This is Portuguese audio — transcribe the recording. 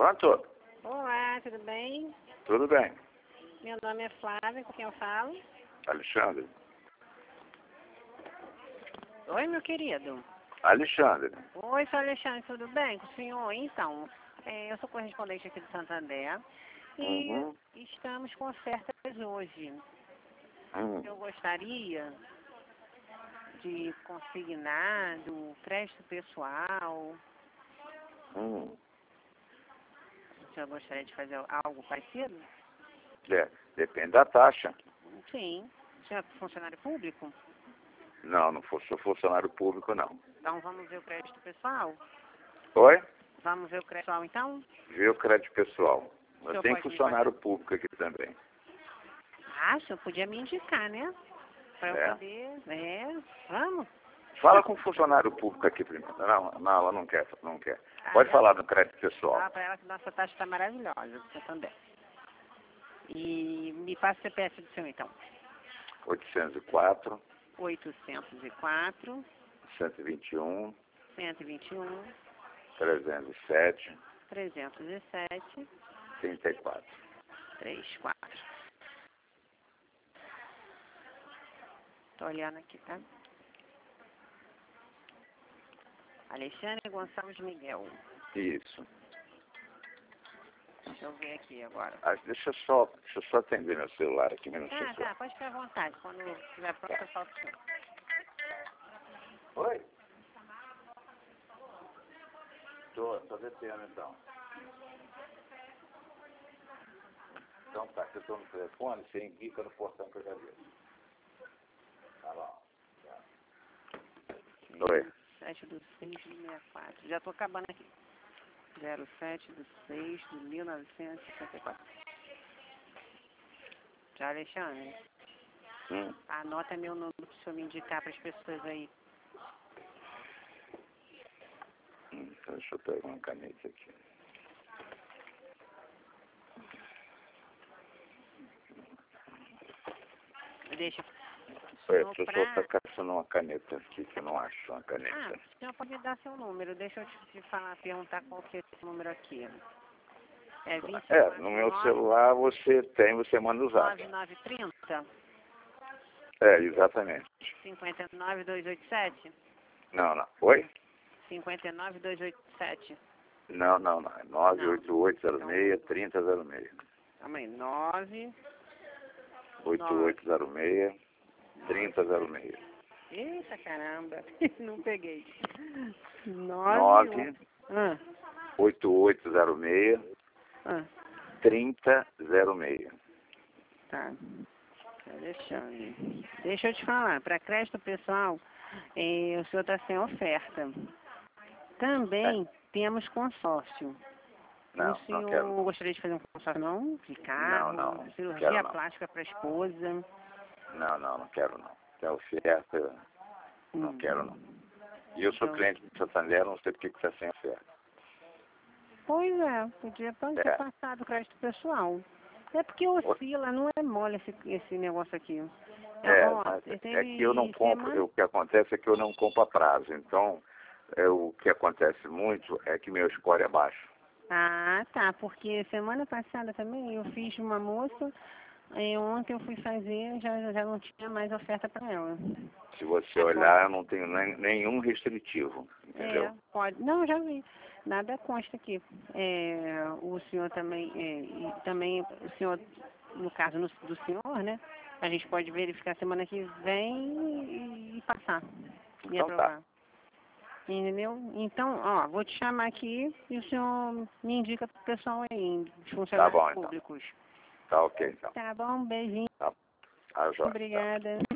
Pronto? Olá, tudo bem? Tudo bem. Meu nome é Flávia, com quem eu falo? Alexandre. Oi, meu querido. Alexandre. Oi, sou Alexandre, tudo bem com o senhor? Então, eu sou correspondente aqui de Santander e estamos com ofertas hoje. Eu gostaria de consignado, crédito pessoal. O senhor gostaria de fazer algo parecido? Depende da taxa. Sim. O senhor é funcionário público? Não sou funcionário público, não. Então vamos ver o crédito pessoal? Oi? Vamos ver o crédito pessoal, então? Vê o crédito pessoal. Eu senhor tenho pode me funcionário público aqui também. Ah, o senhor podia me indicar, né? Para eu poder... vamos? Fala com o funcionário público aqui primeiro. Não, ela não quer. Pode falar do crédito pessoal. Fala para ela que nossa taxa está maravilhosa, você também. E me passa o CPF do senhor, então. 804. 804. 121. 121. 307. 307. 34. 34. Tô olhando aqui, tá? Alexandre Gonçalves Miguel. Isso. Deixa eu ver aqui agora. Deixa eu só atender meu celular aqui, meu celular. Tá, pode ficar à vontade. Quando estiver pronto, eu falo com o senhor. Oi? Tô detendo então. Então tá, que eu tô no telefone, você indica no portão que eu já vi. Tá lá. Oi. 07 do 6 de 64. Já tô acabando aqui. 07 do 6 de 1964. Já, Alexandre? Anota meu número para o senhor me indicar para as pessoas aí. Deixa eu pegar uma caneta aqui. Deixa. Eu estou caçando uma caneta aqui, que eu não acho uma caneta. O senhor pode me dar seu número. Deixa eu te falar, perguntar qual que é esse número aqui. É 24, no meu celular você manda o zap. 9930? Exatamente. 59287? Não. Oi? 59287. Não. É 98806-3006. Calma aí, 9... 8806-3006. Eita, caramba. Não peguei. 8806-3006. Tá. Alexandre. Deixa eu te falar. Para crédito pessoal, o senhor está sem oferta. Também temos consórcio. Não, o senhor não quero. Gostaria de fazer um consórcio, não? De carro, não. Cirurgia plástica para a esposa. Não quero não. Tem oferta, não quero não. E eu sou cliente do Santander, não sei porque que está sem oferta. Pois podia ter passado o crédito pessoal. É porque oscila, não é mole esse negócio aqui. Que eu não compro, o que acontece é que eu não compro a prazo. Então, o que acontece muito é que meu score é baixo. Ah, tá, porque semana passada também eu fiz uma moça, ontem eu fui fazer, já não tinha mais oferta para ela. Se você olhar, eu não tenho nenhum restritivo, entendeu? Pode. Não, já vi. Nada consta aqui. O senhor também, e também o senhor, no caso do senhor, né? A gente pode verificar semana que vem e passar. E aprovar. Tá. Entendeu? Então, vou te chamar aqui e o senhor me indica pro pessoal aí, os funcionários públicos. Então. Tá ok, então. Tá bom, um beijinho. Tá. Obrigada.